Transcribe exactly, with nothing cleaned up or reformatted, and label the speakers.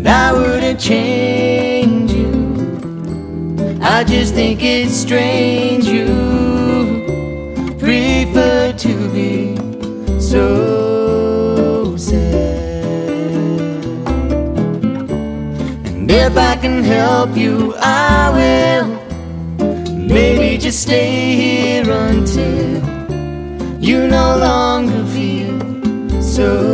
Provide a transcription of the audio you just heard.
Speaker 1: and I wouldn't change you. I just think it's strange you prefer to be so sad. And if I can help you, I will. Maybe just stay here until you no longer feel so